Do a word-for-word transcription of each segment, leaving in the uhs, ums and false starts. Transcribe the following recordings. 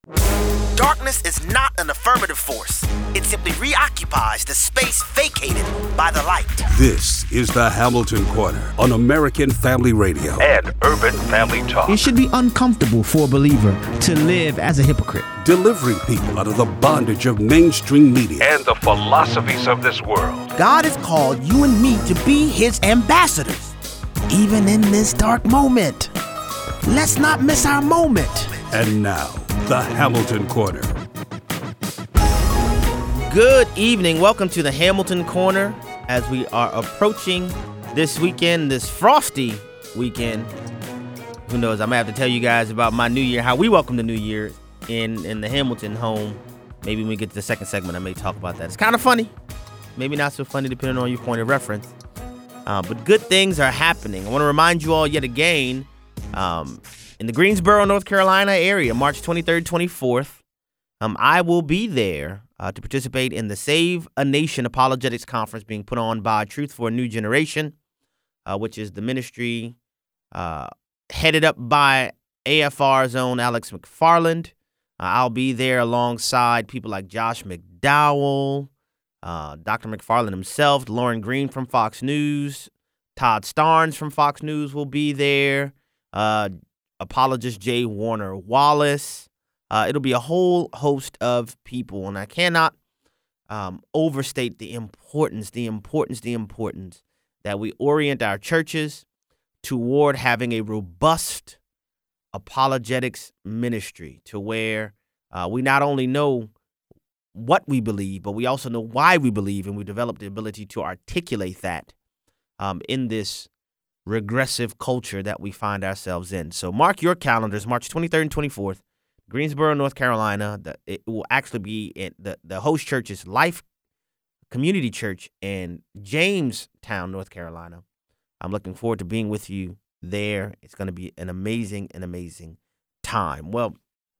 Darkness is not an affirmative force. It simply reoccupies the space vacated by the light. This is the Hamilton Corner on American Family Radio and Urban Family Talk. It should be uncomfortable for a believer to live as a hypocrite. Delivering people out of the bondage of mainstream media and the philosophies of this world. God has called you and me to be his ambassadors, even in this dark moment. Let's not miss our moment. And now, the Hamilton Corner. Good evening. Welcome to the Hamilton Corner as we are approaching this weekend, this frosty weekend. Who knows? I'm going to have to tell you guys about my new year, how we welcome the new year in, in the Hamilton home. Maybe when we get to the second segment, I may talk about that. It's kind of funny. Maybe not so funny depending on your point of reference. Uh, but good things are happening. I want to remind you all yet again, um, in the Greensboro, North Carolina area, March twenty-third, twenty-fourth, um, I will be there uh, to participate in the Save a Nation Apologetics Conference being put on by Truth for a New Generation, uh, which is the ministry uh, headed up by A F R's own Alex McFarland. Uh, I'll be there alongside people like Josh McDowell, uh, Doctor McFarland himself, Lauren Green from Fox News, Todd Starnes from Fox News will be there, uh, apologist Jay Warner Wallace. Uh, it'll be a whole host of people, and I cannot um, overstate the importance, the importance, the importance that we orient our churches toward having a robust apologetics ministry to where uh, we not only know what we believe, but we also know why we believe, and we develop the ability to articulate that um, in this regressive culture that we find ourselves in. So mark your calendars, March twenty-third and twenty-fourth, Greensboro, North Carolina. The, it will actually be in the, the host church is Life Community Church in Jamestown, North Carolina. I'm looking forward to being with you there. It's going to be an amazing, an amazing time. Well,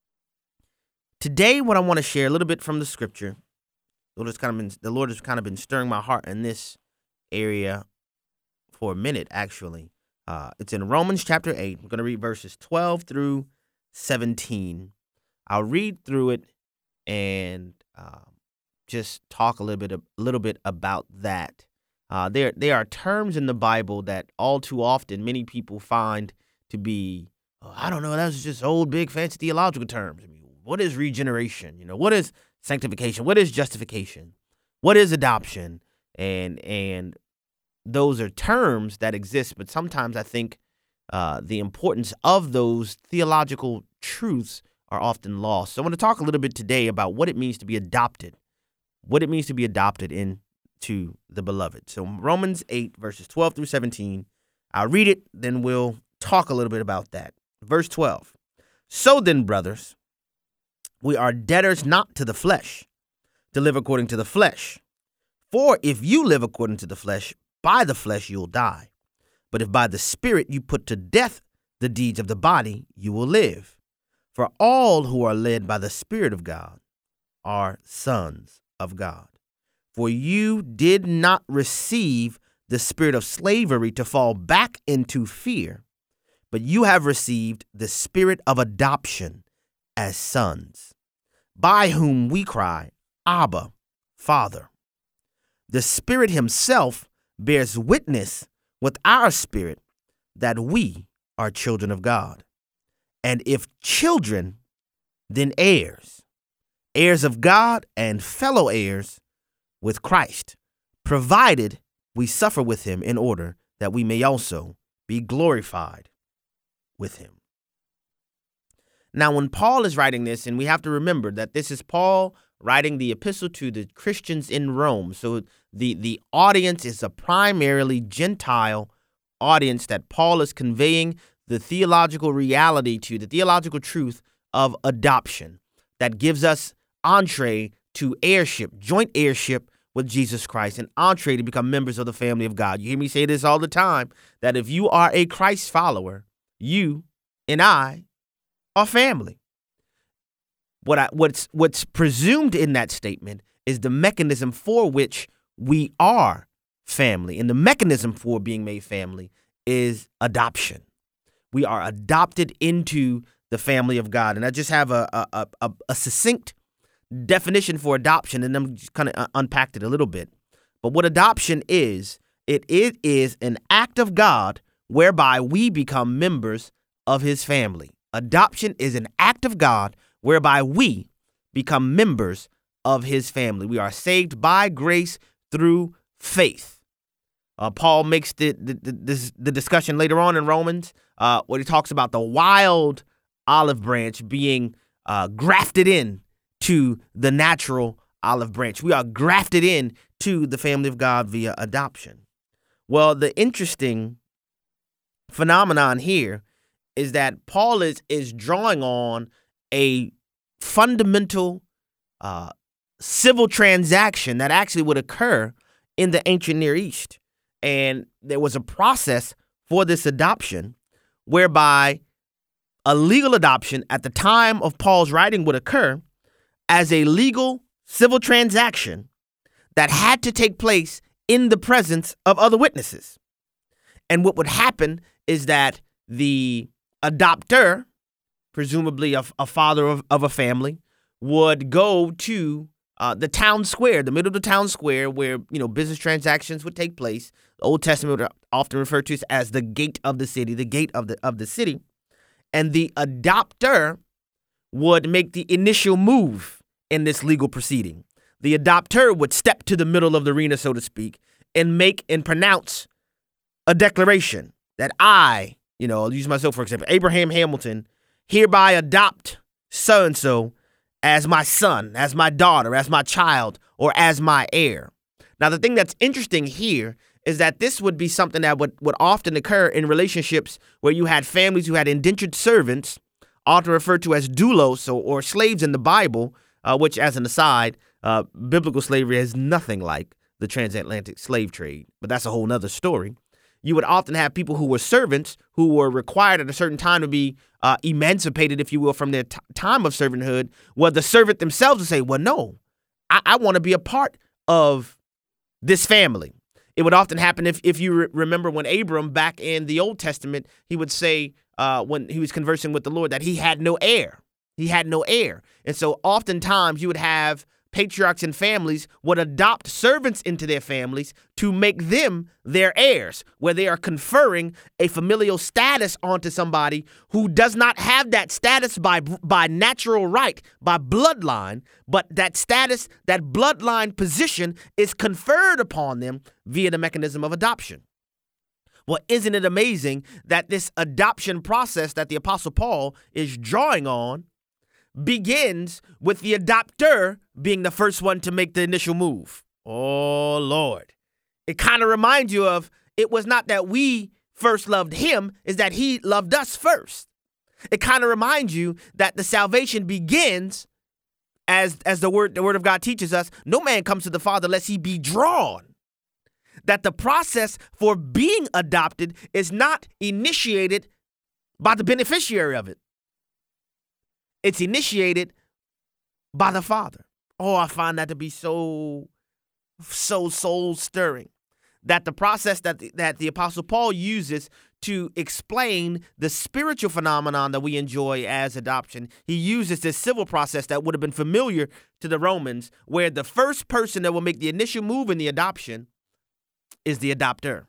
today what I want to share a little bit from the scripture, the Lord has kind of been, the Lord has kind of been stirring my heart in this area for a minute, actually. Uh, it's in Romans chapter eight. I'm going to read verses twelve through seventeen. I'll read through it and uh, just talk a little bit, a little bit about that. Uh, there, there are terms in the Bible that all too often many people find to be, oh, I don't know, that's just old, big, fancy theological terms. I mean, what is regeneration? You know, what is sanctification? What is justification? What is adoption? And and those are terms that exist, but sometimes I think uh, the importance of those theological truths are often lost. So I want to talk a little bit today about what it means to be adopted, what it means to be adopted into the beloved. So Romans eight, verses twelve through seventeen, I'll read it, then we'll talk a little bit about that. Verse twelve, so then, brothers, we are debtors not to the flesh, to live according to the flesh. For if you live according to the flesh, by the flesh you'll die. But if by the Spirit you put to death the deeds of the body, you will live. For all who are led by the Spirit of God are sons of God. For you did not receive the spirit of slavery to fall back into fear, but you have received the spirit of adoption as sons, by whom we cry, Abba, Father. The Spirit himself bears witness with our spirit that we are children of God. And if children, then heirs, heirs of God and fellow heirs with Christ, provided we suffer with him in order that we may also be glorified with him. Now, when Paul is writing this, and we have to remember that this is Paul writing the epistle to the Christians in Rome. So the, the audience is a primarily Gentile audience that Paul is conveying the theological reality to, the theological truth of adoption that gives us entree to heirship, joint heirship with Jesus Christ, and entree to become members of the family of God. You hear me say this all the time, that if you are a Christ follower, you and I are family. What I, what's what's presumed in that statement is the mechanism for which we are family. And the mechanism for being made family is adoption. We are adopted into the family of God. And I just have a a, a, a succinct definition for adoption, and I'm just kind of unpacked it a little bit. But what adoption is, it, it is an act of God whereby we become members of his family. Adoption is an act of God whereby we become members of his family. We are saved by grace through faith. Uh, Paul makes the the, the this, the discussion later on in Romans uh, where he talks about the wild olive branch being uh, grafted in to the natural olive branch. We are grafted in to the family of God via adoption. Well, the interesting phenomenon here is that Paul is is drawing on a fundamental uh, civil transaction that actually would occur in the ancient Near East. And there was a process for this adoption whereby a legal adoption at the time of Paul's writing would occur as a legal civil transaction that had to take place in the presence of other witnesses. And what would happen is that the adopter, presumably a, a father of, of a family, would go to uh, the town square, the middle of the town square where, you know, business transactions would take place. The Old Testament would often refer to it as the gate of the city, the gate of the of the city. And the adopter would make the initial move in this legal proceeding. The adopter would step to the middle of the arena, so to speak, and make and pronounce a declaration that I, you know, I'll use myself for example, Abraham Hamilton, hereby adopt so-and-so as my son, as my daughter, as my child, or as my heir. Now, the thing that's interesting here is that this would be something that would, would often occur in relationships where you had families who had indentured servants, often referred to as doulos or, or slaves in the Bible, uh, which, as an aside, uh, biblical slavery is nothing like the transatlantic slave trade, but that's a whole nother story. You would often have people who were servants who were required at a certain time to be uh, emancipated, if you will, from their t- time of servanthood, where the servant themselves would say, well, no, I, I want to be a part of this family. It would often happen if, if you re- remember when Abram back in the Old Testament, he would say uh, when he was conversing with the Lord that he had no heir. He had no heir. And so oftentimes you would have patriarchs and families would adopt servants into their families to make them their heirs, where they are conferring a familial status onto somebody who does not have that status by by natural right, by bloodline, but that status, that bloodline position is conferred upon them via the mechanism of adoption. Well, isn't it amazing that this adoption process that the Apostle Paul is drawing on begins with the adopter being the first one to make the initial move? Oh, Lord. It kind of reminds you of, it was not that we first loved him, is that he loved us first. It kind of reminds you that the salvation begins, as, as the word, the word of God teaches us, no man comes to the Father lest he be drawn. That the process for being adopted is not initiated by the beneficiary of it. It's initiated by the Father. Oh, I find that to be so, so soul-stirring. That the process that the, that the Apostle Paul uses to explain the spiritual phenomenon that we enjoy as adoption, he uses this civil process that would have been familiar to the Romans, where the first person that will make the initial move in the adoption is the adopter.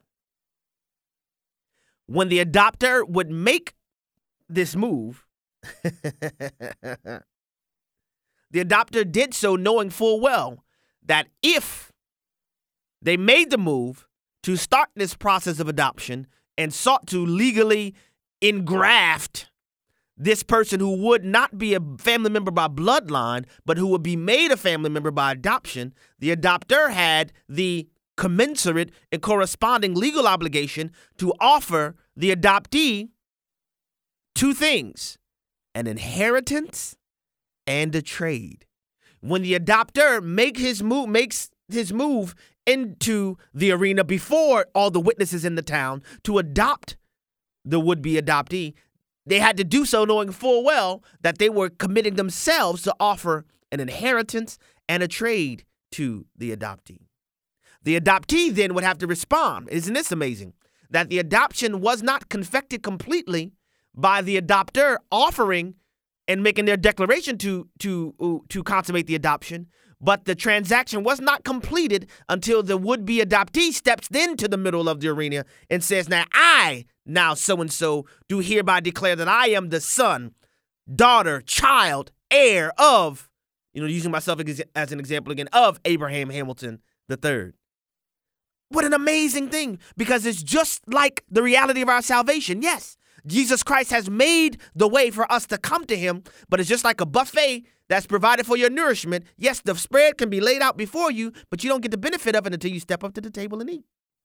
When the adopter would make this move, the adopter did so knowing full well that if they made the move to start this process of adoption and sought to legally engraft this person who would not be a family member by bloodline, but who would be made a family member by adoption, the adopter had the commensurate and corresponding legal obligation to offer the adoptee two things: an inheritance and a trade. When the adopter make his move, makes his move into the arena before all the witnesses in the town to adopt the would-be adoptee, they had to do so knowing full well that they were committing themselves to offer an inheritance and a trade to the adoptee. The adoptee then would have to respond. Isn't this amazing? That the adoption was not confected completely by the adopter offering and making their declaration to to to consummate the adoption, but the transaction was not completed until the would-be adoptee steps into the middle of the arena and says, now I, now so-and-so, do hereby declare that I am the son, daughter, child, heir of, you know, using myself as an example again, of Abraham Hamilton the third. What an amazing thing, because it's just like the reality of our salvation. Yes, Jesus Christ has made the way for us to come to him, but it's just like a buffet that's provided for your nourishment. Yes, the spread can be laid out before you, but you don't get the benefit of it until you step up to the table and eat.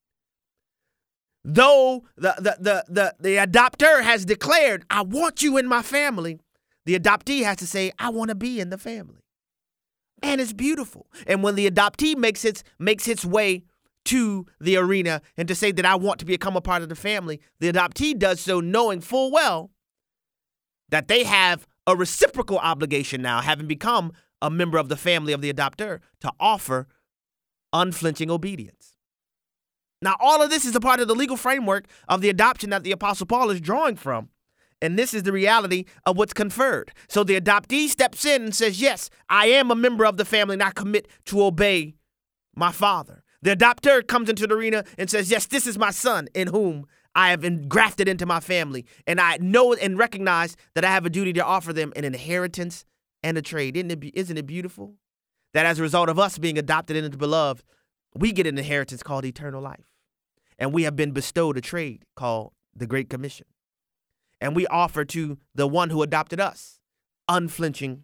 Though the, the, the, the, the adopter has declared, I want you in my family, the adoptee has to say, I want to be in the family. And it's beautiful. And when the adoptee makes its, makes its way to the arena and to say that I want to become a part of the family, the adoptee does so knowing full well that they have a reciprocal obligation now, having become a member of the family of the adopter, to offer unflinching obedience. Now, all of this is a part of the legal framework of the adoption that the Apostle Paul is drawing from. And this is the reality of what's conferred. So the adoptee steps in and says, yes, I am a member of the family and I commit to obey my father. The adopter comes into the arena and says, yes, this is my son in whom I have engrafted into my family. And I know and recognize that I have a duty to offer them an inheritance and a trade. Isn't it, isn't it beautiful that as a result of us being adopted into the beloved, we get an inheritance called eternal life. And we have been bestowed a trade called the Great Commission. And we offer to the one who adopted us unflinching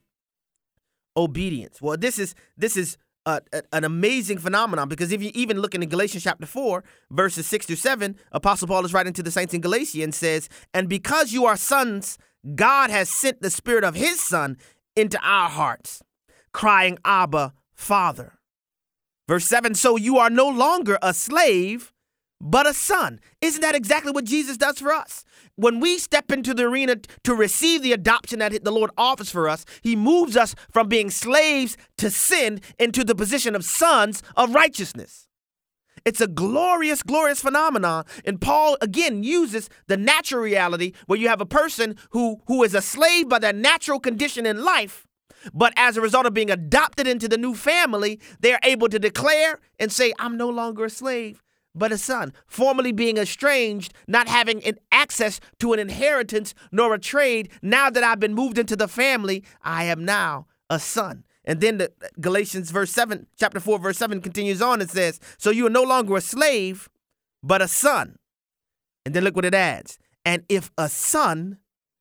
obedience. Well, this is this is Uh, an amazing phenomenon, because if you even look in Galatians chapter four, verses six through seven, Apostle Paul is writing to the saints in Galatia and says, and because you are sons, God has sent the spirit of his son into our hearts, crying, Abba, Father. Verse seven, so you are no longer a slave, but a son. Isn't that exactly what Jesus does for us? When we step into the arena to receive the adoption that the Lord offers for us, he moves us from being slaves to sin into the position of sons of righteousness. It's a glorious, glorious phenomenon. And Paul, again, uses the natural reality where you have a person who, who is a slave by their natural condition in life, but as a result of being adopted into the new family, they're able to declare and say, I'm no longer a slave, but a son, formerly being estranged, not having an access to an inheritance nor a trade. Now that I've been moved into the family, I am now a son. And then the Galatians verse seven, chapter four, verse seven continues on and says, so you are no longer a slave, but a son. And then look what it adds. And if a son,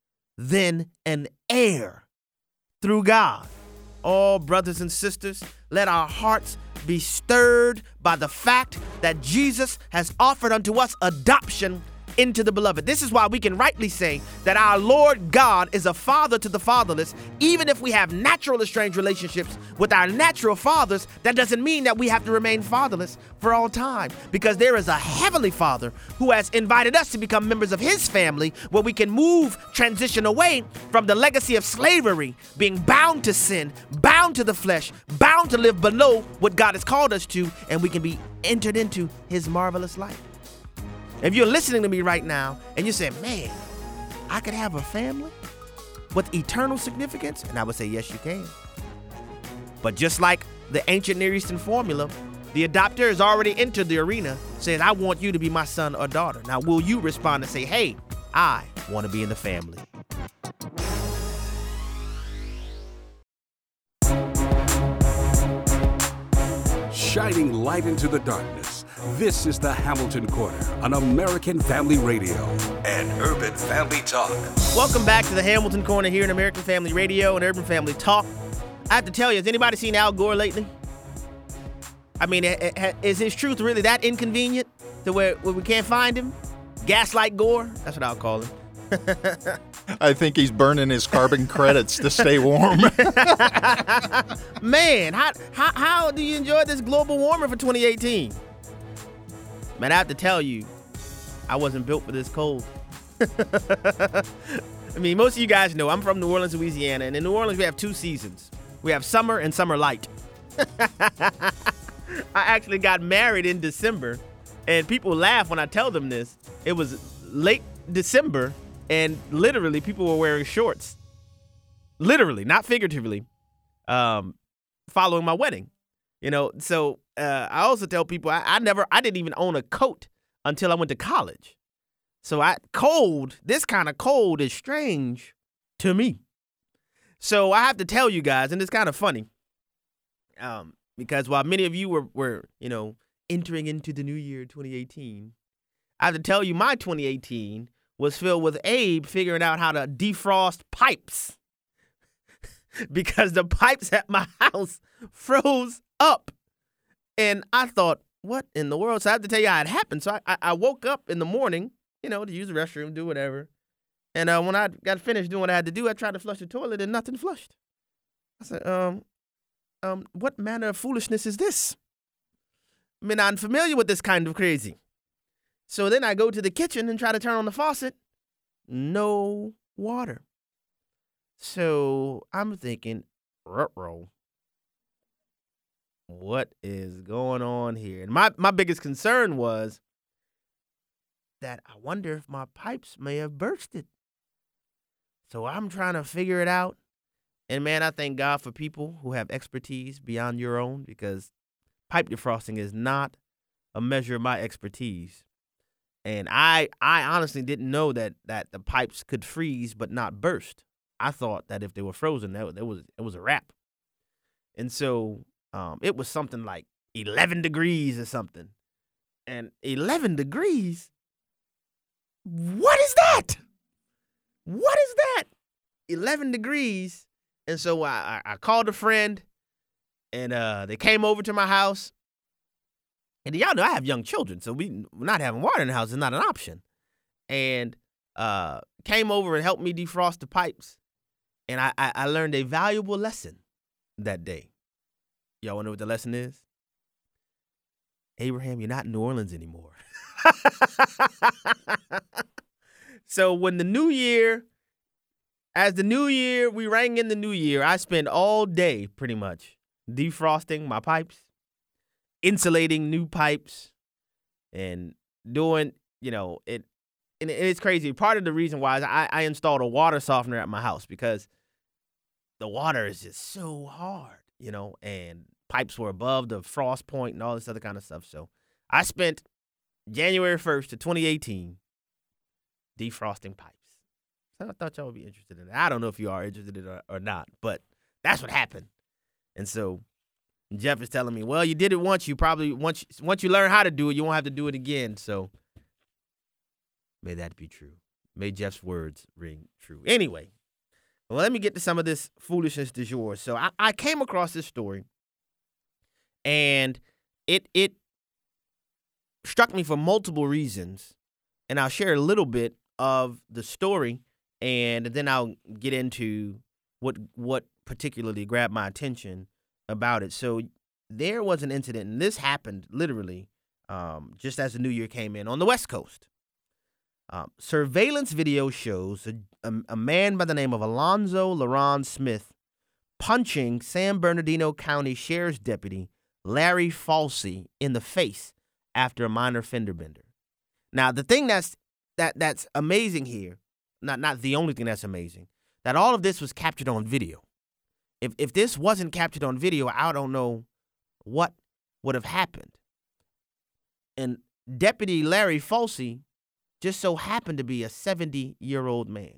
then an heir through God. Oh, brothers and sisters, let our hearts be stirred by the fact that Jesus has offered unto us adoption into the beloved. This is why we can rightly say that our Lord God is a father to the fatherless. Even if we have natural estranged relationships with our natural fathers, that doesn't mean that we have to remain fatherless for all time, because there is a heavenly Father who has invited us to become members of his family, where we can move, transition away from the legacy of slavery, being bound to sin, bound to the flesh, bound to live below what God has called us to, and we can be entered into his marvelous life. If you're listening to me right now and you say, man, I could have a family with eternal significance, and I would say, yes, you can. But just like the ancient Near Eastern formula, the adopter has already entered the arena, saying, I want you to be my son or daughter. Now, will you respond and say, hey, I want to be in the family? Shining light into the darkness. This is the Hamilton Corner on American Family Radio and Urban Family Talk. Welcome back to the Hamilton Corner here in American Family Radio and Urban Family Talk. I have to tell you, has anybody seen Al Gore lately? I mean, is his truth really that inconvenient to where, where we can't find him? Gaslight Gore? That's what I'll call him. I think he's burning his carbon credits to stay warm. Man, how, how how do you enjoy this global warming for twenty eighteen? Man, I have to tell you, I wasn't built for this cold. I mean, most of you guys know I'm from New Orleans, Louisiana, and in New Orleans we have two seasons. We have summer and summer light. I actually got married in December, and people laugh when I tell them this. It was late December, and literally people were wearing shorts. Literally, not figuratively, um, following my wedding. You know, so uh, I also tell people I, I never, I didn't even own a coat until I went to college. So I cold, this kind of cold is strange to me. So I have to tell you guys, and it's kind of funny, um, because while many of you were, were, you know, entering into the new year twenty eighteen, I have to tell you my twenty eighteen was filled with Abe figuring out how to defrost pipes because the pipes at my house froze up. And I thought, what in the world? So I have to tell you how it happened. So I, I woke up in the morning, you know, to use the restroom, do whatever. And uh, when I got finished doing what I had to do, I tried to flush the toilet and nothing flushed. I said, um, um, what manner of foolishness is this? I mean, I'm familiar with this kind of crazy. So then I go to the kitchen and try to turn on the faucet. No water. So I'm thinking, ruh-roh. What is going on here? And my, my biggest concern was that I wonder if my pipes may have bursted. So I'm trying to figure it out. And, man, I thank God for people who have expertise beyond your own, because pipe defrosting is not a measure of my expertise. And I I honestly didn't know that that the pipes could freeze but not burst. I thought that if they were frozen, that, that was it was a wrap. And so um, it was something like eleven degrees or something. And eleven degrees? What is that? What is that? eleven degrees. And so I, I called a friend, and uh, they came over to my house. And y'all know I have young children, so we not having water in the house is not an option. And uh, came over and helped me defrost the pipes. And I, I, I learned a valuable lesson that day. Y'all want to know what the lesson is? Abraham, you're not in New Orleans anymore. So when the new year, as the new year, we rang in the new year, I spent all day pretty much defrosting my pipes, insulating new pipes, and doing, you know, it. And it's crazy. Part of the reason why is I, I installed a water softener at my house because the water is just so hard, you know, and pipes were above the frost point and all this other kind of stuff. So I spent January first to twenty eighteen defrosting pipes. So I thought y'all would be interested in it. I don't know if you are interested in it or, or not, but that's what happened. And so Jeff is telling me, well, you did it once. You probably, once, once you learn how to do it, you won't have to do it again. So may that be true. May Jeff's words ring true. Anyway, well, let me get to some of this foolishness du jour. So I, I came across this story, and it it struck me for multiple reasons, and I'll share a little bit of the story, and then I'll get into what what particularly grabbed my attention about it. So there was an incident, and this happened literally um, just as the new year came in on the West Coast. Um, surveillance video shows a, a, a man by the name of Alonzo LaRon Smith punching San Bernardino County Sheriff's Deputy Larry Falsey in the face after a minor fender bender. Now, the thing that's that that's amazing here, not not the only thing that's amazing, that all of this was captured on video. If if this wasn't captured on video, I don't know what would have happened. And Deputy Larry Falsey just so happened to be a seventy-year-old man.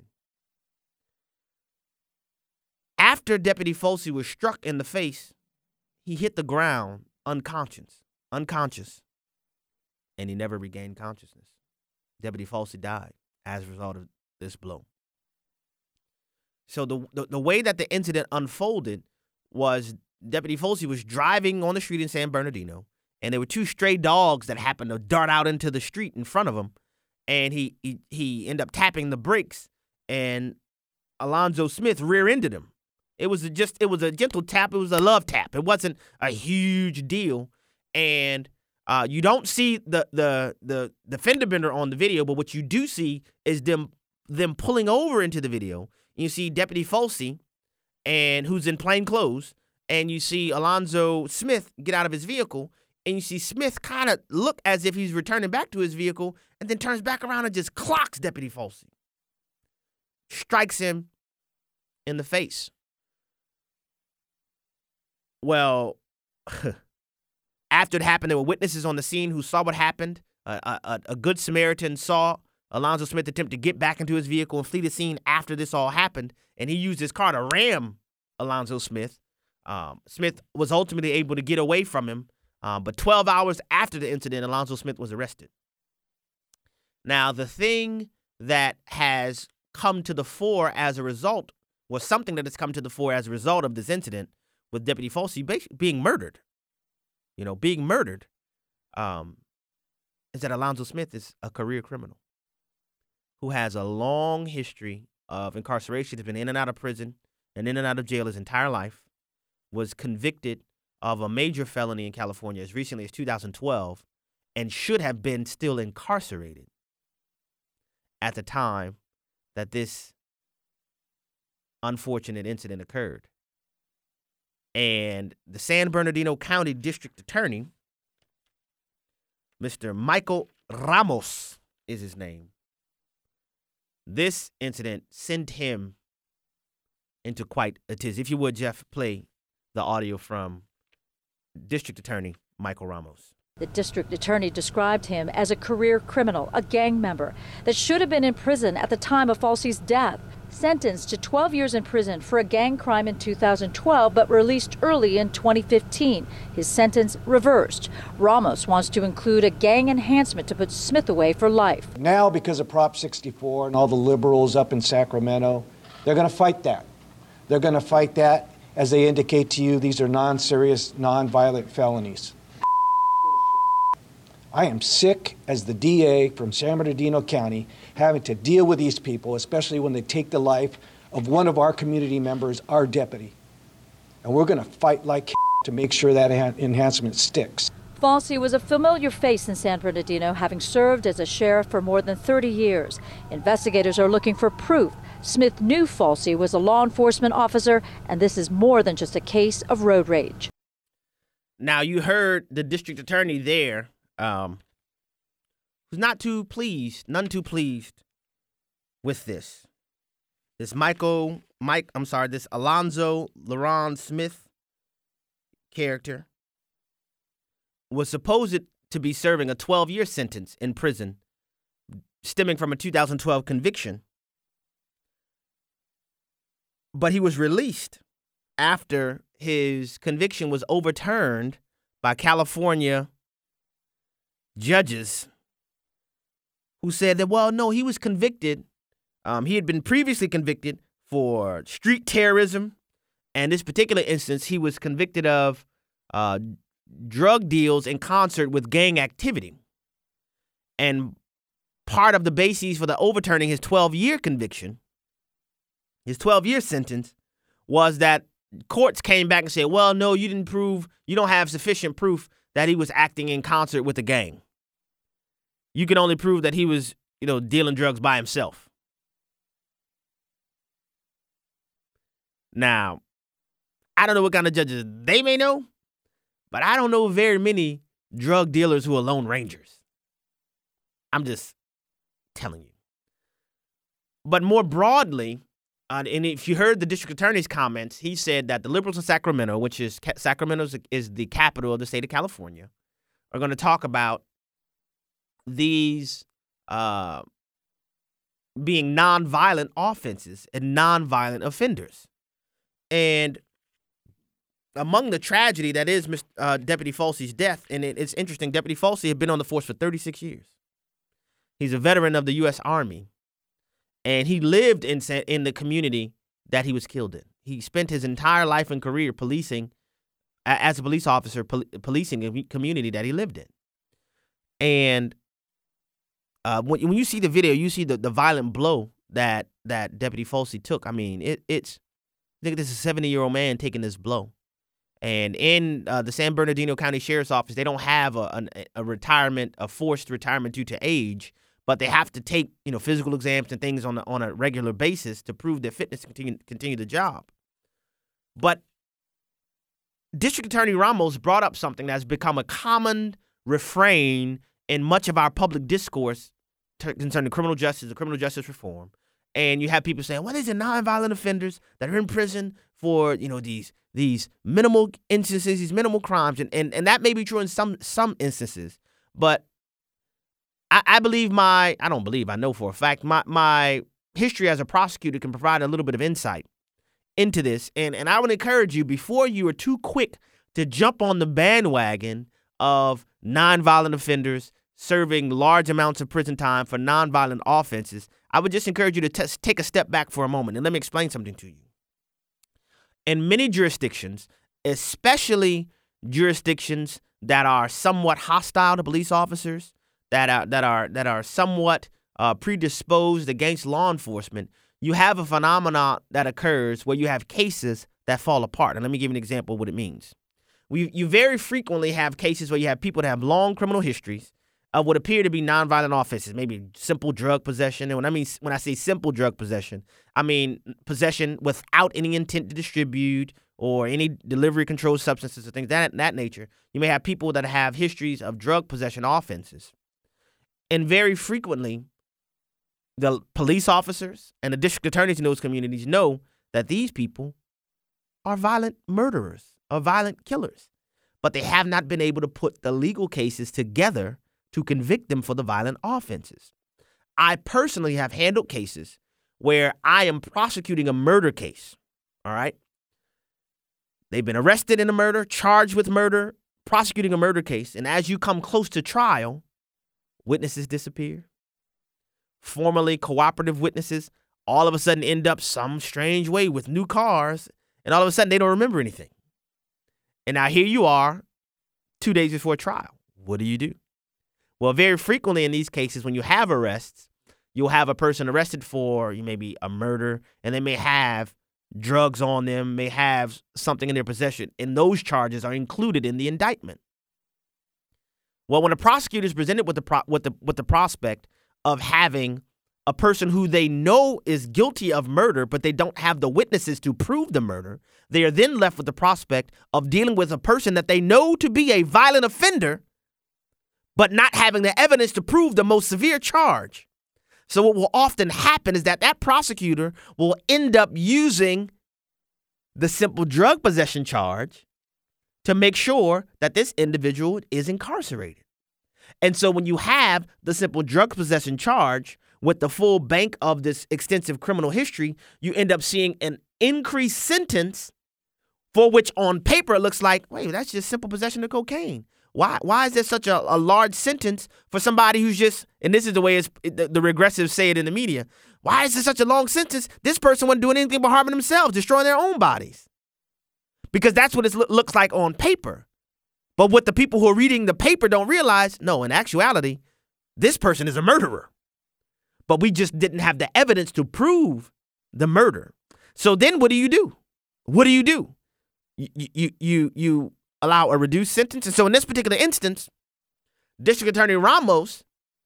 After Deputy Falsey was struck in the face, he hit the ground unconscious, unconscious, and he never regained consciousness. Deputy Falsey died as a result of this blow. So the, the the way that the incident unfolded was Deputy Falsey was driving on the street in San Bernardino, and there were two stray dogs that happened to dart out into the street in front of him. And he, he he ended up tapping the brakes, and Alonzo Smith rear-ended him. It was a just it was a gentle tap. It was a love tap. It wasn't a huge deal. And uh, you don't see the the the the fender bender on the video, but what you do see is them them pulling over into the video. You see Deputy Falsey, and who's in plain clothes, and you see Alonzo Smith get out of his vehicle. And you see Smith kind of look as if he's returning back to his vehicle, and then turns back around and just clocks Deputy Falsey. strikes him in the face. Well, after it happened, there were witnesses on the scene who saw what happened. Uh, a, a good Samaritan saw Alonzo Smith attempt to get back into his vehicle and flee the scene after this all happened, and he used his car to ram Alonzo Smith. Um, Smith was ultimately able to get away from him, uh, but twelve hours after the incident, Alonzo Smith was arrested. Now, the thing that has come to the fore as a result was something that has come to the fore as a result of this incident with Deputy Folsey being murdered. You know, being murdered um, is that Alonzo Smith is a career criminal who has a long history of incarceration. He's been in and out of prison and in and out of jail his entire life, was convicted of a major felony in California as recently as two thousand twelve, and should have been still incarcerated at the time that this unfortunate incident occurred. And the San Bernardino County District Attorney, Mister Michael Ramos is his name. This incident sent him into quite a tiz. If you would, Jeff, play the audio from District Attorney Michael Ramos. The district attorney described him as a career criminal, a gang member that should have been in prison at the time of Folsey's death. Sentenced to twelve years in prison for a gang crime in two thousand twelve, but released early in twenty fifteen. His sentence reversed. Ramos wants to include a gang enhancement to put Smith away for life. Now, because of Prop sixty-four and all the liberals up in Sacramento, they're going to fight that. They're going to fight that as they indicate to you these are non-serious, non-violent felonies. I am sick as the D A from San Bernardino County having to deal with these people, especially when they take the life of one of our community members, our deputy. And we're going to fight like to make sure that enhancement sticks. Folsey was a familiar face in San Bernardino, having served as a sheriff for more than thirty years. Investigators are looking for proof Smith knew Folsey was a law enforcement officer, and this is more than just a case of road rage. Now, you heard the district attorney there, um, who's not too pleased, none too pleased with this. This Michael, Mike, I'm sorry, this Alonzo LaRon Smith character was supposed to be serving a twelve-year sentence in prison stemming from a two thousand twelve conviction. But he was released after his conviction was overturned by California judges who said that, well, no, he was convicted. Um, he had been previously convicted for street terrorism. And this particular instance, he was convicted of uh, drug deals in concert with gang activity. And part of the basis for the overturning his twelve-year conviction, his twelve-year sentence, was that courts came back and said, well, no, you didn't prove, you don't have sufficient proof that he was acting in concert with a gang. You can only prove that he was, you know, dealing drugs by himself. Now, I don't know what kind of judges they may know, but I don't know very many drug dealers who are lone rangers. I'm just telling you. But more broadly, uh, and if you heard the district attorney's comments, he said that the liberals in Sacramento, which is Sacramento is the capital of the state of California, are going to talk about these uh, being nonviolent offenses and nonviolent offenders. And among the tragedy that is uh, Deputy Folsey's death, and it, it's interesting, Deputy Folsey had been on the force for thirty-six years. He's a veteran of the U S Army, and he lived in in the community that he was killed in. He spent his entire life and career policing, as a police officer, pol- policing the community that he lived in. And uh, when, when you see the video, you see the, the violent blow that that Deputy Folsey took. I mean, it, it's, I think this is a seventy-year-old man taking this blow. And in uh, the San Bernardino County Sheriff's Office, they don't have a, a, a retirement, a forced retirement due to age, but they have to take, you know, physical exams and things on a, on a regular basis to prove their fitness to continue, continue the job. But District Attorney Ramos brought up something that's become a common refrain in much of our public discourse t- concerning criminal justice and criminal justice reform, and you have people saying, well, these are nonviolent offenders that are in prison for, you know, these these minimal instances, these minimal crimes. And, and, and that may be true in some some instances. But I, I believe my, I don't believe, I know for a fact, my, my history as a prosecutor can provide a little bit of insight into this. And, and I would encourage you, before you are too quick to jump on the bandwagon of nonviolent offenders serving large amounts of prison time for nonviolent offenses, I would just encourage you to t- take a step back for a moment. And let me explain something to you. In many jurisdictions, especially jurisdictions that are somewhat hostile to police officers, that are that are that are somewhat uh, predisposed against law enforcement, you have a phenomenon that occurs where you have cases that fall apart. And let me give you an example of what it means. We you very frequently have cases where you have people that have long criminal histories of what appear to be nonviolent offenses, maybe simple drug possession. And when I mean when I say simple drug possession, I mean possession without any intent to distribute or any delivery controlled substances or things of that, that nature. You may have people that have histories of drug possession offenses. And very frequently, the police officers and the district attorneys in those communities know that these people are violent murderers or violent killers, but they have not been able to put the legal cases together to convict them for the violent offenses. I personally have handled cases where I am prosecuting a murder case, all right? They've been arrested in a murder, charged with murder, prosecuting a murder case, and as you come close to trial, witnesses disappear. Formerly cooperative witnesses all of a sudden end up some strange way with new cars, and all of a sudden they don't remember anything. And now here you are, two days before trial. What do you do? Well, very frequently in these cases, when you have arrests, you'll have a person arrested for maybe a murder, and they may have drugs on them, may have something in their possession, and those charges are included in the indictment. Well, when a prosecutor is presented with the pro- with the with the prospect of having a person who they know is guilty of murder, but they don't have the witnesses to prove the murder, they are then left with the prospect of dealing with a person that they know to be a violent offender, but not having the evidence to prove the most severe charge. So what will often happen is that that prosecutor will end up using the simple drug possession charge to make sure that this individual is incarcerated. And so when you have the simple drug possession charge with the full bank of this extensive criminal history, you end up seeing an increased sentence for which on paper it looks like, wait, that's just simple possession of cocaine. Why why is there such a, a large sentence for somebody who's just, and this is the way it's, the, the regressives say it in the media, why is there such a long sentence? This person wasn't doing anything but harming themselves, destroying their own bodies. Because that's what it lo- looks like on paper. But what the people who are reading the paper don't realize, no, in actuality, this person is a murderer. But we just didn't have the evidence to prove the murder. So then what do you do? What do you do? You you you you allow a reduced sentence. And so in this particular instance, District Attorney Ramos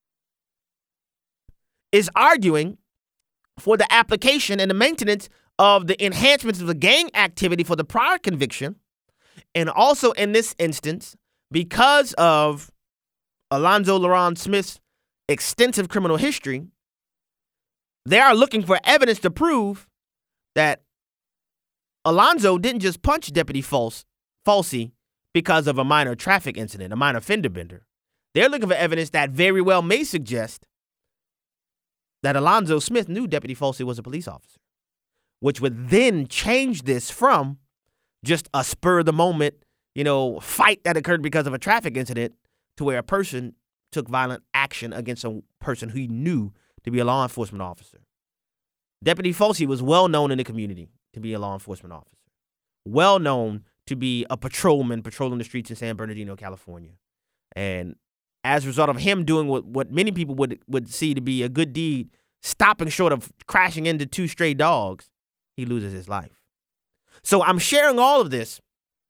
is arguing for the application and the maintenance of the enhancements of the gang activity for the prior conviction. And also in this instance, because of Alonzo LaRon Smith's extensive criminal history, they are looking for evidence to prove that Alonzo didn't just punch Deputy False, Falsey because of a minor traffic incident, a minor fender bender. They're looking for evidence that very well may suggest that Alonzo Smith knew Deputy Falsey was a police officer, which would then change this from just a spur of the moment, you know, fight that occurred because of a traffic incident to where a person took violent action against a person who he knew to be a law enforcement officer. Deputy Falsey was well known in the community to be a law enforcement officer, well known to be a patrolman patrolling the streets in San Bernardino, California. And as a result of him doing what, what many people would, would see to be a good deed, stopping short of crashing into two stray dogs, he loses his life. So I'm sharing all of this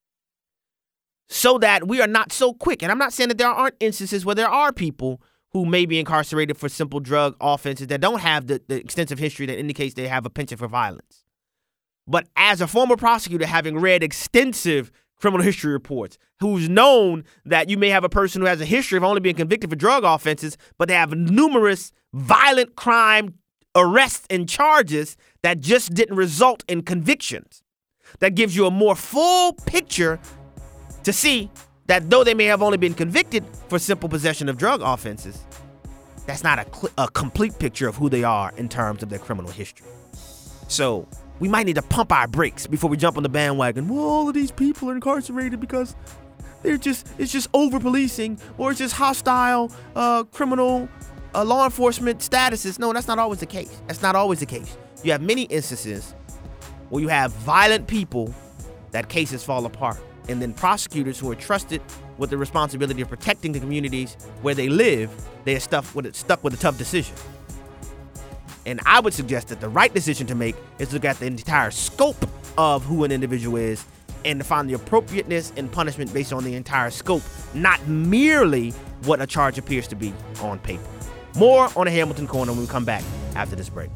so that we are not so quick. And I'm not saying that there aren't instances where there are people who may be incarcerated for simple drug offenses that don't have the, the extensive history that indicates they have a penchant for violence. But as a former prosecutor, having read extensive criminal history reports, who's known that you may have a person who has a history of only being convicted for drug offenses, but they have numerous violent crime arrests and charges that just didn't result in convictions. That gives you a more full picture to see that though they may have only been convicted for simple possession of drug offenses, that's not a, cl- a complete picture of who they are in terms of their criminal history. So we might need to pump our brakes before we jump on the bandwagon. Well, all of these people are incarcerated because they're just it's just over-policing or it's just hostile uh, criminal uh, law enforcement statuses. No, that's not always the case. That's not always the case. You have many instances where you have violent people that cases fall apart. And then prosecutors who are trusted with the responsibility of protecting the communities where they live, they are stuck with, stuck with a tough decision. And I would suggest that the right decision to make is to look at the entire scope of who an individual is and to find the appropriateness and punishment based on the entire scope, not merely what a charge appears to be on paper. More on the Hamilton Corner when we come back after this break.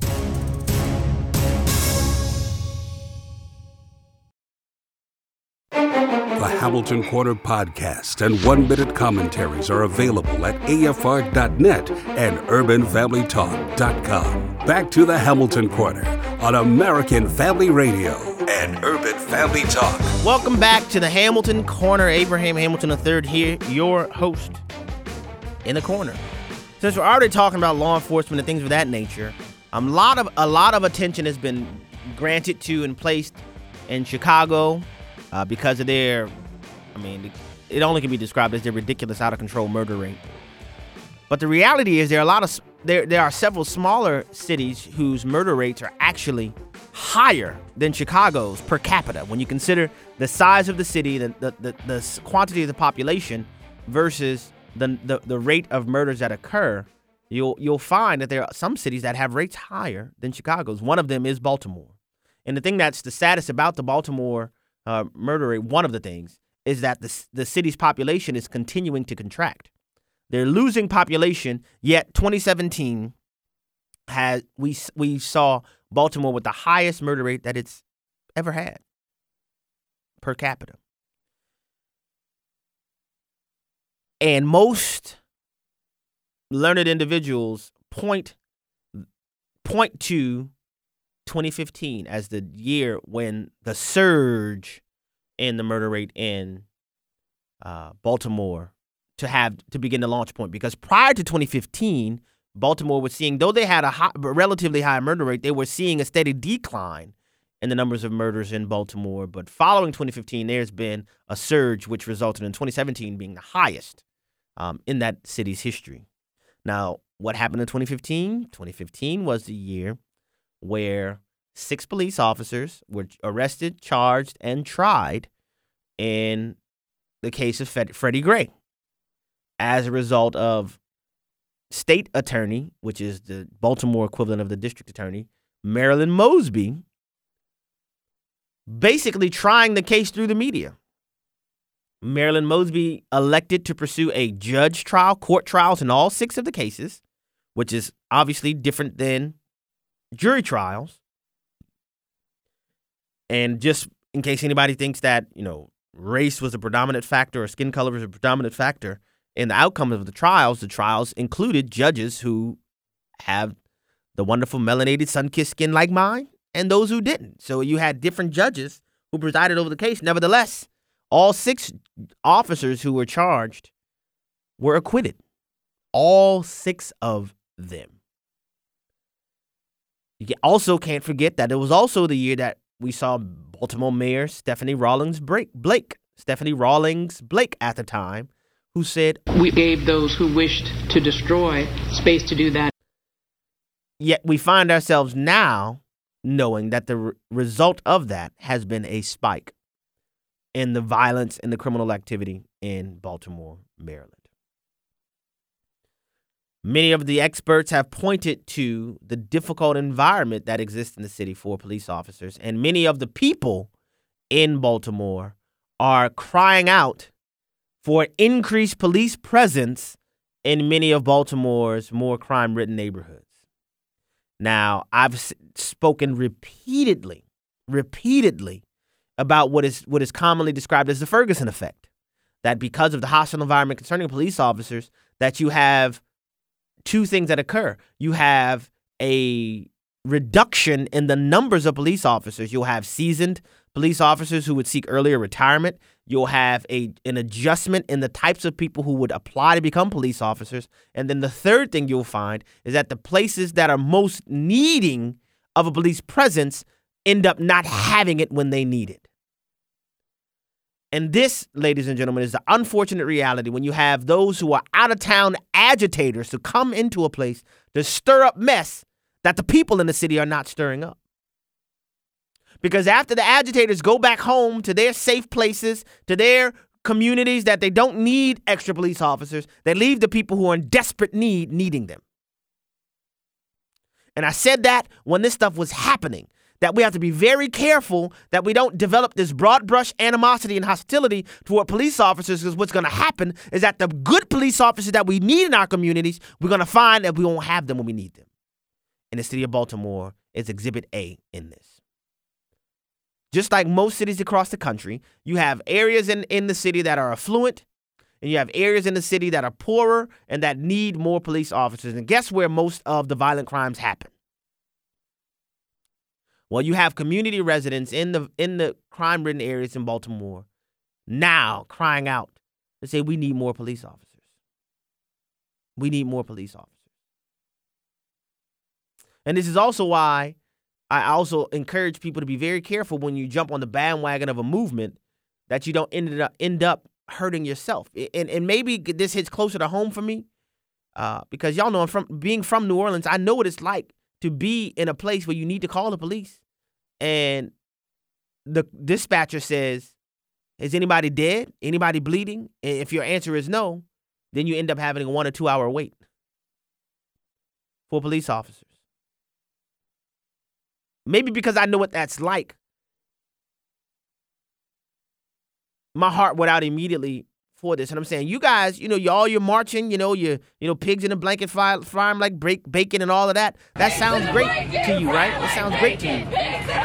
The Hamilton Corner podcast and one-minute commentaries are available at A F R dot net and urban family talk dot com. Back to the Hamilton Corner on American Family Radio and Urban Family Talk. Welcome back to the Hamilton Corner. Abraham Hamilton the third here, your host in the corner. Since we're already talking about law enforcement and things of that nature, um, a lot of a lot of attention has been granted to and placed in Chicago uh, because of their, I mean, it only can be described as their ridiculous, out-of-control murder rate. But the reality is there are a lot of there there are several smaller cities whose murder rates are actually higher than Chicago's per capita. When you consider the size of the city, the the, the, the quantity of the population versus the, the the rate of murders that occur, you'll you'll find that there are some cities that have rates higher than Chicago's. One of them is Baltimore. And the thing that's the saddest about the Baltimore uh, murder rate, one of the things, is that the the city's population is continuing to contract. They're losing population, yet twenty seventeen has we we saw Baltimore with the highest murder rate that it's ever had per capita. And most learned individuals point point to twenty fifteen as the year when the surge in the murder rate in uh, Baltimore to have to begin the launch point, because prior to twenty fifteen, Baltimore was seeing, though they had a high, relatively high murder rate, they were seeing a steady decline in the numbers of murders in Baltimore. But following twenty fifteen, there's been a surge, which resulted in twenty seventeen being the highest um, in that city's history. Now, what happened in twenty fifteen? twenty fifteen was the year where six police officers were arrested, charged, and tried in the case of Fed- Freddie Gray as a result of state attorney, which is the Baltimore equivalent of the district attorney, Marilyn Mosby, basically trying the case through the media. Marilyn Mosby elected to pursue a judge trial, court trials in all six of the cases, which is obviously different than jury trials. And just in case anybody thinks that, you know, race was a predominant factor or skin color was a predominant factor in the outcome of the trials, the trials included judges who have the wonderful melanated sun-kissed skin like mine and those who didn't. So you had different judges who presided over the case. Nevertheless, all six officers who were charged were acquitted. All six of them. You also can't forget that it was also the year that we saw Baltimore Mayor Stephanie Rawlings Blake, Stephanie Rawlings Blake at the time, who said, "We gave those who wished to destroy space to do that." Yet we find ourselves now knowing that the re- result of that has been a spike in the violence and the criminal activity in Baltimore, Maryland. Many of the experts have pointed to the difficult environment that exists in the city for police officers, and many of the people in Baltimore are crying out for increased police presence in many of Baltimore's more crime-ridden neighborhoods. Now, I've s- spoken repeatedly, repeatedly about what is what is commonly described as the Ferguson effect, that because of the hostile environment concerning police officers, that you have two things that occur. You have a reduction in the numbers of police officers. You'll have seasoned police officers who would seek earlier retirement. You'll have a an adjustment in the types of people who would apply to become police officers. And then the third thing you'll find is that the places that are most needing of a police presence end up not having it when they need it. And this, ladies and gentlemen, is the unfortunate reality when you have those who are out-of-town agitators to come into a place to stir up mess that the people in the city are not stirring up. Because after the agitators go back home to their safe places, to their communities that they don't need extra police officers, they leave the people who are in desperate need needing them. And I said that when this stuff was happening, that we have to be very careful that we don't develop this broad brush animosity and hostility toward police officers, because what's going to happen is that the good police officers that we need in our communities, we're going to find that we won't have them when we need them. And the city of Baltimore is Exhibit A in this. Just like most cities across the country, you have areas in, in the city that are affluent, and you have areas in the city that are poorer and that need more police officers. And guess where most of the violent crimes happen? Well, you have community residents in the in the crime-ridden areas in Baltimore now crying out to say we need more police officers. We need more police officers. And this is also why I also encourage people to be very careful when you jump on the bandwagon of a movement that you don't end up end up hurting yourself. And and maybe this hits closer to home for me uh, because y'all know I'm from being from New Orleans. I know what it's like to be in a place where you need to call the police and the dispatcher says, is anybody dead? Anybody bleeding? And if your answer is no, then you end up having a one or two hour wait for police officers. Maybe because I know what that's like, my heart went out immediately for this. And I'm saying, you guys, you know, y'all, you're marching, you know, you're, you know, pigs in a blanket fry, frying like break, bacon and all of that. That sounds great to you, right? It sounds great to you.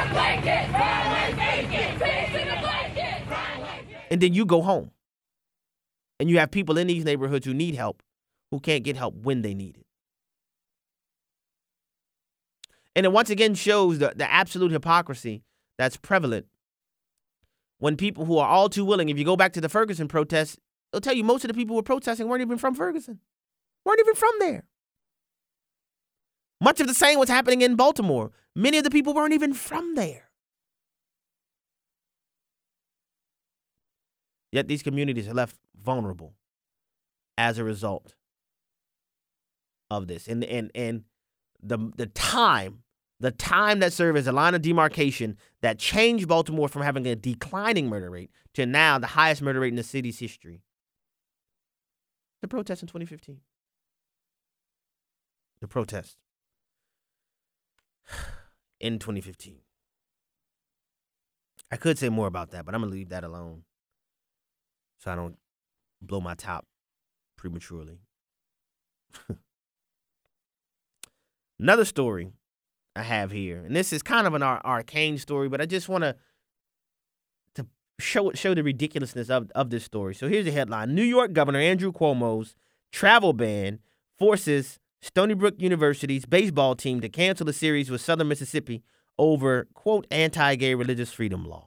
And then you go home. And you have people in these neighborhoods who need help, who can't get help when they need it. And it once again shows the, the absolute hypocrisy that's prevalent when people who are all too willing, if you go back to the Ferguson protests, they'll tell you most of the people who were protesting weren't even from Ferguson, weren't even from there. Much of the same was happening in Baltimore. Many of the people weren't even from there. Yet these communities are left vulnerable as a result of this. And and and the the time, the time that served as a line of demarcation that changed Baltimore from having a declining murder rate to now the highest murder rate in the city's history. The protest in twenty fifteen. The protest in twenty fifteen. I could say more about that, but I'm going to leave that alone so I don't blow my top prematurely. Another story I have here, and this is kind of an ar- arcane story, but I just want to to show show the ridiculousness of, of this story. So here's the headline. New York Governor Andrew Cuomo's travel ban forces Stony Brook University's baseball team to cancel a series with Southern Mississippi over, quote, anti-gay religious freedom law.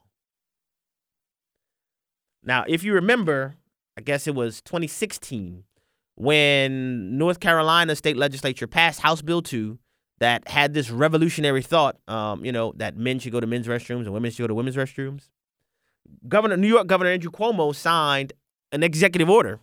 Now, if you remember, I guess it was twenty sixteen, when North Carolina state legislature passed House Bill two that had this revolutionary thought, um, you know, that men should go to men's restrooms and women should go to women's restrooms. Governor, New York Governor Andrew Cuomo signed an executive order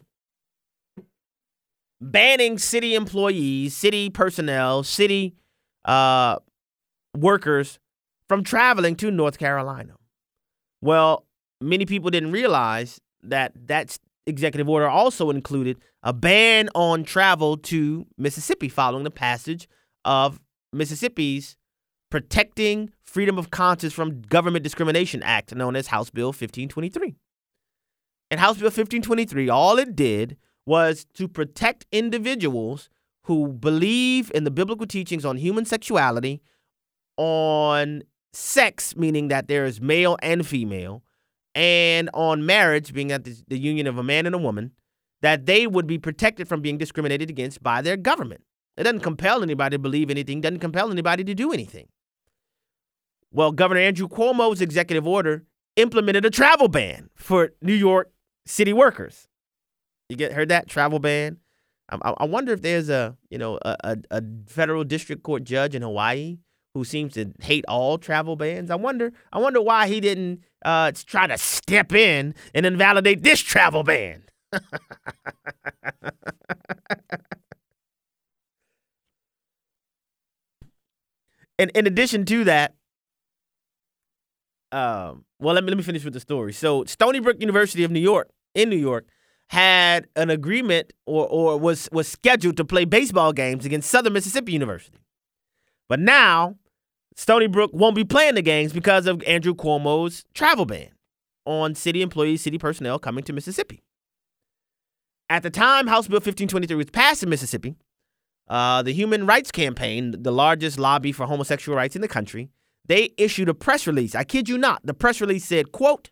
banning city employees, city personnel, city uh, workers from traveling to North Carolina. Well, many people didn't realize that that executive order also included a ban on travel to Mississippi following the passage of Mississippi's Protecting Freedom of Conscience from Government Discrimination Act, known as House Bill fifteen twenty-three. And House Bill fifteen twenty-three, all it did was to protect individuals who believe in the biblical teachings on human sexuality, on sex, meaning that there is male and female, and on marriage, being that the union of a man and a woman, that they would be protected from being discriminated against by their government. It doesn't compel anybody to believe anything, doesn't compel anybody to do anything. Well, Governor Andrew Cuomo's executive order implemented a travel ban for New York city workers. You get heard that? Travel ban? I, I wonder if there's a, you know, a, a, a federal district court judge in Hawaii who seems to hate all travel bans. I wonder, I wonder why he didn't uh, try to step in and invalidate this travel ban. And in addition to that, um, well, let me let me finish with the story. So, Stony Brook University of New York, in New York, had an agreement or or was was scheduled to play baseball games against Southern Mississippi University. But now, Stony Brook won't be playing the games because of Andrew Cuomo's travel ban on city employees, city personnel coming to Mississippi. At the time House Bill fifteen twenty-three was passed in Mississippi, uh, the Human Rights Campaign, the largest lobby for homosexual rights in the country, they issued a press release. I kid you not. The press release said, quote,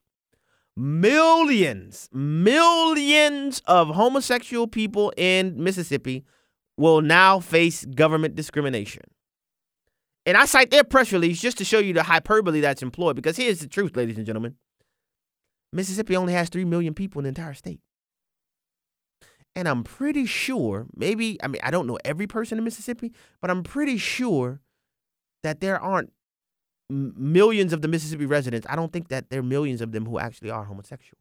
millions, millions of homosexual people in Mississippi will now face government discrimination. And I cite their press release just to show you the hyperbole that's employed, because here's the truth, ladies and gentlemen. Mississippi only has three million people in the entire state. And I'm pretty sure, maybe, I mean, I don't know every person in Mississippi, but I'm pretty sure that there aren't m- millions of the Mississippi residents. I don't think that there are millions of them who actually are homosexual.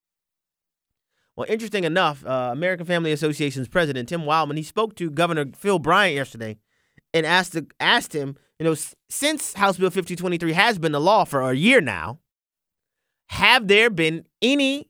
Well, interesting enough, uh, American Family Association's president, Tim Wildman, he spoke to Governor Phil Bryant yesterday and asked, the, asked him, you know, s- since House Bill fifty twenty-three has been the law for a year now, have there been any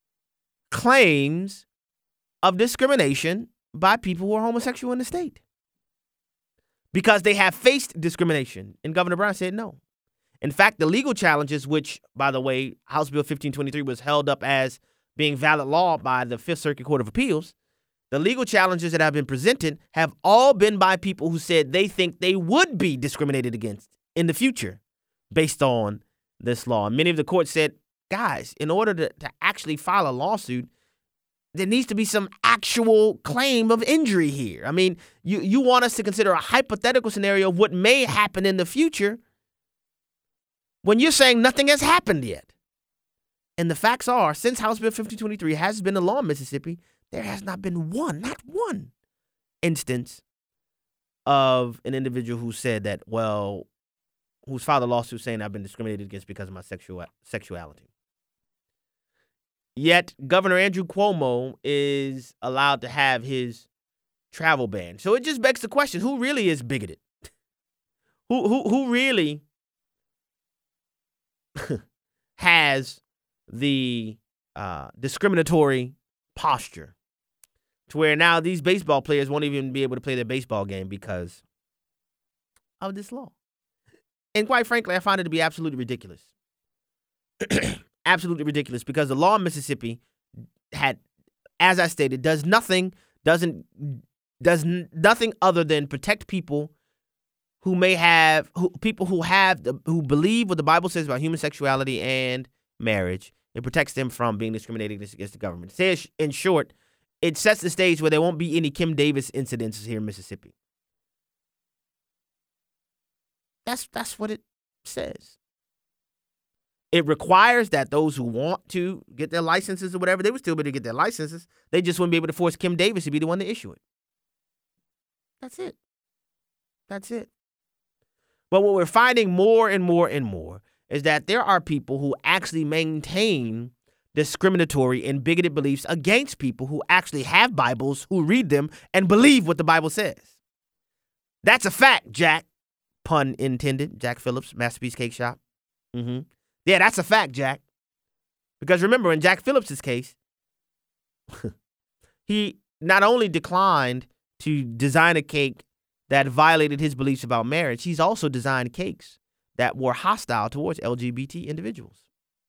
claims of discrimination by people who are homosexual in the state? Because they have faced discrimination. And Governor Brown said no. In fact, the legal challenges, which, by the way, House Bill fifteen twenty-three was held up as being valid law by the Fifth Circuit Court of Appeals, the legal challenges that have been presented have all been by people who said they think they would be discriminated against in the future based on this law. And many of the courts said, guys, in order to, to actually file a lawsuit, there needs to be some actual claim of injury here. I mean, you, you want us to consider a hypothetical scenario of what may happen in the future when you're saying nothing has happened yet. And the facts are, since House Bill fifty twenty-three has been the law in Mississippi, there has not been one, not one instance of an individual who said that, well, who's filed a lawsuit saying I've been discriminated against because of my sexual sexuality. Yet Governor Andrew Cuomo is allowed to have his travel ban. So it just begs the question, who really is bigoted? who who who really has the uh, discriminatory posture to where now these baseball players won't even be able to play their baseball game because of this law? And quite frankly, I find it to be absolutely ridiculous. Absolutely ridiculous, because the law in Mississippi had, as I stated, does nothing, doesn't, does n- nothing other than protect people who may have, who, people who have, the, who believe what the Bible says about human sexuality and marriage. It protects them from being discriminated against the government. It says, in short, it sets the stage where there won't be any Kim Davis incidences here in Mississippi. That's that's what it says. It requires that those who want to get their licenses or whatever, they would still be able to get their licenses. They just wouldn't be able to force Kim Davis to be the one to issue it. That's it. That's it. But what we're finding more and more and more is that there are people who actually maintain discriminatory and bigoted beliefs against people who actually have Bibles, who read them, and believe what the Bible says. That's a fact, Jack. Pun intended. Jack Phillips, Masterpiece Cake Shop. Mm-hmm. Yeah, that's a fact, Jack. Because remember, in Jack Phillips's case, he not only declined to design a cake that violated his beliefs about marriage, he's also designed cakes that were hostile towards L G B T individuals.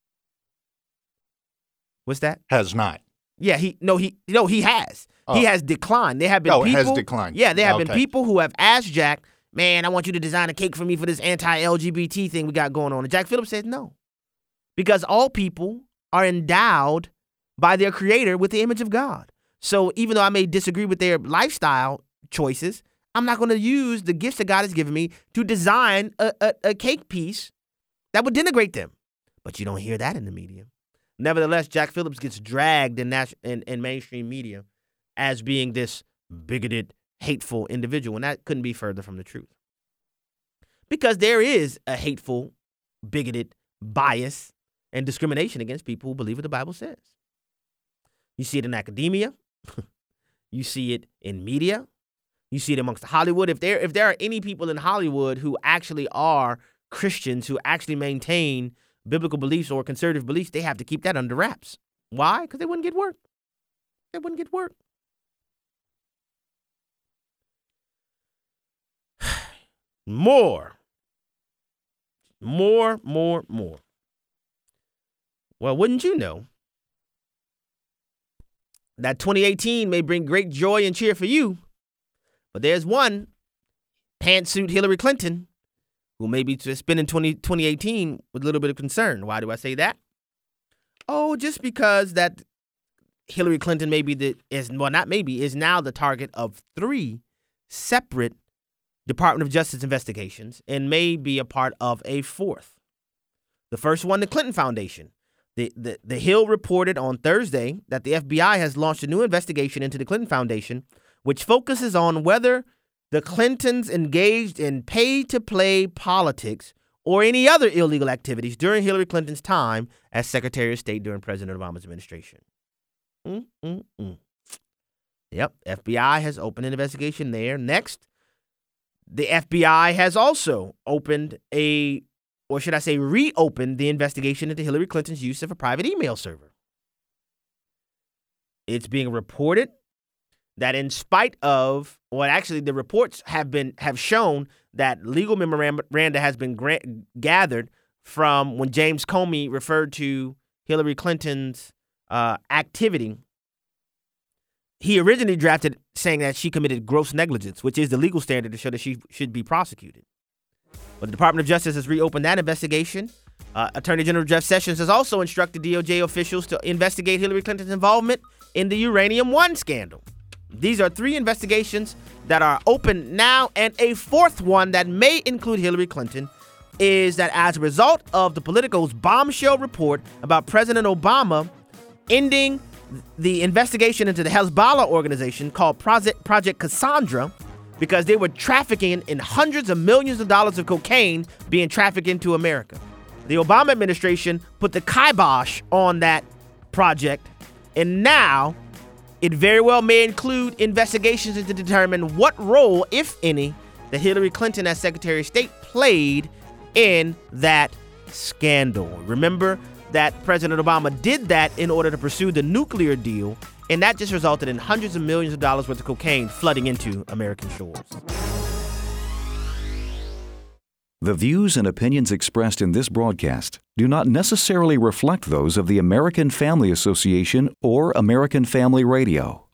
What's that? Has not. Yeah, he no he no he has. Oh. He has declined. There have been oh, people. it has declined. Yeah, there have okay. been people who have asked Jack, man, I want you to design a cake for me for this anti-L G B T thing we got going on. And Jack Phillips said no. Because all people are endowed by their creator with the image of God. So even though I may disagree with their lifestyle choices, I'm not going to use the gifts that God has given me to design a, a, a cake piece that would denigrate them. But you don't hear that in the media. Nevertheless, Jack Phillips gets dragged in, nas- in, in mainstream media as being this bigoted, hateful individual, and that couldn't be further from the truth. Because there is a hateful, bigoted bias and discrimination against people who believe what the Bible says. You see it in academia. You see it in media. You see it amongst Hollywood. If there if there are any people in Hollywood who actually are Christians, who actually maintain biblical beliefs or conservative beliefs, they have to keep that under wraps. Why? Because they wouldn't get work. They wouldn't get work. More. More, more, more. Well, wouldn't you know that twenty eighteen may bring great joy and cheer for you, but there's one pantsuit Hillary Clinton who may be spending twenty eighteen with a little bit of concern. Why do I say that? Oh, just because that Hillary Clinton maybe the is well not maybe is now the target of three separate Department of Justice investigations and may be a part of a fourth. The first one, the Clinton Foundation. The, the, the Hill reported on Thursday that the F B I has launched a new investigation into the Clinton Foundation, which focuses on whether the Clintons engaged in pay-to-play politics or any other illegal activities during Hillary Clinton's time as Secretary of State during President Obama's administration. Mm-mm-mm. Yep, F B I has opened an investigation there. Next, the F B I has also opened a, or should I say reopened the investigation into Hillary Clinton's use of a private email server. It's being reported that in spite of, well, actually the reports have been have shown that legal memoranda has been gra- gathered from when James Comey referred to Hillary Clinton's uh, activity. He originally drafted saying that she committed gross negligence, which is the legal standard to show that she should be prosecuted. But the Department of Justice has reopened that investigation. Uh, Attorney General Jeff Sessions has also instructed D O J officials to investigate Hillary Clinton's involvement in the Uranium One scandal. These are three investigations that are open now, and a fourth one that may include Hillary Clinton is that as a result of the Politico's bombshell report about President Obama ending the investigation into the Hezbollah organization called Project, Project Cassandra, because they were trafficking in hundreds of millions of dollars of cocaine being trafficked into America. The Obama administration put the kibosh on that project, and now it very well may include investigations to determine what role, if any, that Hillary Clinton as Secretary of State played in that scandal. Remember that President Obama did that in order to pursue the nuclear deal, and that just resulted in hundreds of millions of dollars worth of cocaine flooding into American shores. The views and opinions expressed in this broadcast do not necessarily reflect those of the American Family Association or American Family Radio.